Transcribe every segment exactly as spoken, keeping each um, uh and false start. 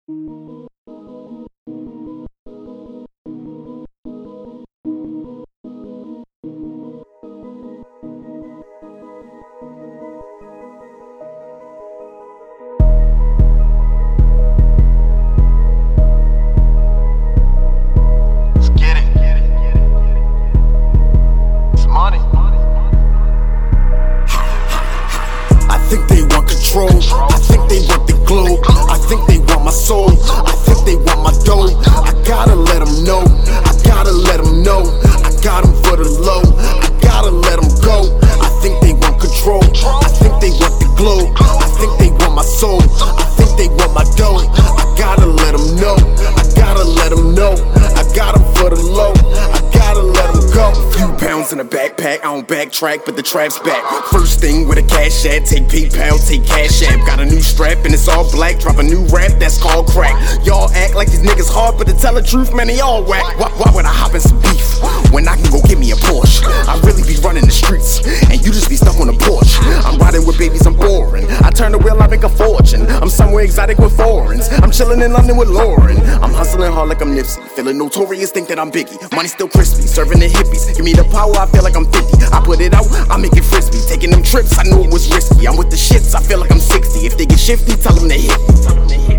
I think they want the globe. I think they want my soul. I think they want my dough. I gotta let them know. I gotta let them know. I got them for the low. I gotta let them go. I think they want control. I think they want the globe. I think they want my soul. I think they want my dough. I gotta let them know. I gotta let them know. I got them for the low. I gotta let them go. Few pounds in a backpack, I don't backtrack, but the trap's back. First thing with a cash ad, take PayPal, take Cash App. Got a new strap and it's all black, drop a new rap that's called crack. Y'all act like these niggas hard, but to tell the truth, man, they all whack. Why, why would I hop in some beef when I can go get me a Porsche? I really be running the streets, and you just be stuck on the porch. I'm riding with babies, I'm boring. I turn the wheel, I make a fortune. I'm somewhere exotic with foreigns. I'm chilling in London with Lauren. I'm hustling hard like I'm Nipsey, feeling notorious, think that I'm Biggie. Money still crispy, serving the hippies. Give me the power, I feel like I'm fifty. I put it out, I make it frisbee. Taking them trips, I knew it was risky. I'm with the shits, I feel like I'm sixty. If they get shifty, tell them to hit me.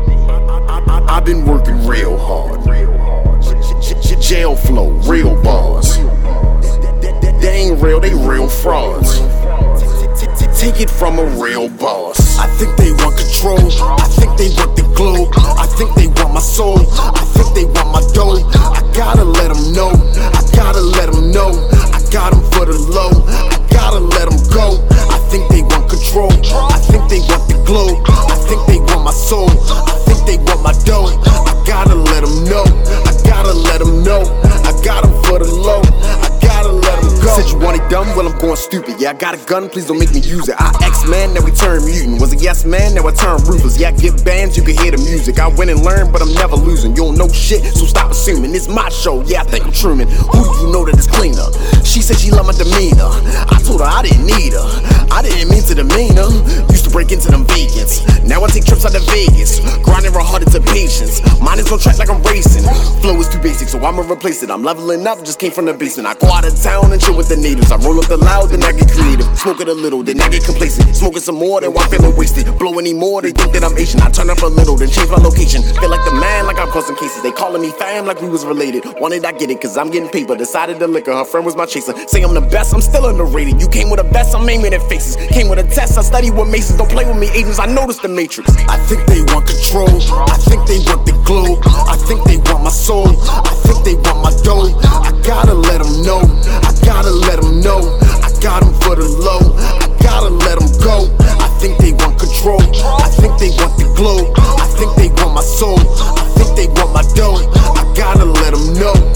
I've been working real hard. Jail flow, real bars. They ain't real, they real frauds. Take it from a real boss. I think they want control. I think they want the globe. I think they want my soul. I think they want my dough. I gotta let them know. I gotta let them know. I got them for the low. I gotta let them go. I think they want control. I think they want the globe. I think they want my soul. I think they want my dough. I gotta let them know. I gotta let them know. I got them for the low. I gotta let them go. Said you want it dumb? Well, I'm going stupid. Yeah, I got a gun, please don't make me use it. I X-Man, now we turn mutant. Was a yes man, now I turn ruthless. Yeah, I get bands, you can hear the music. I win and learn, but I'm never losing. You don't know shit, so stop assuming. It's my show, yeah, I think I'm Truman. Who do you know that is cleaner? She said she loved my demeanor. I told her I didn't need her. I didn't mean to demean her. Used to break into them vegans. Now I take trips out to Vegas. Grinding real hard into patience. Mine is on track like I'm racing. Flow is too basic, so I'ma replace it. I'm leveling up, just came from the basement. I go out of town and chill with the natives. I roll up the loud, then I get creative. Smoke it a little, then I get complacent. Smoking some more, then I'm feeling wasted. Blow any more, they think that I'm Asian. I turn up a little, then change my location. Feel like the man, like I'm causing cases. They calling me fam like we was related. Wanted, I get it, cause I'm getting paper. Decided to liquor, her friend was my chaser. Say I'm the best, I'm still underrated. You came with a best, I'm aiming at faces. Came with a test, I study with Masons. Don't play with me, agents, I noticed the matrix. I think they want control. I think they want the globe. I think they want my soul. I think they want my dough. I gotta let them know. I gotta let them know. I got them for the low. I gotta let them go. I think they want control. I think they want the globe. I think they want my soul. I think they want my dough. I gotta let them know.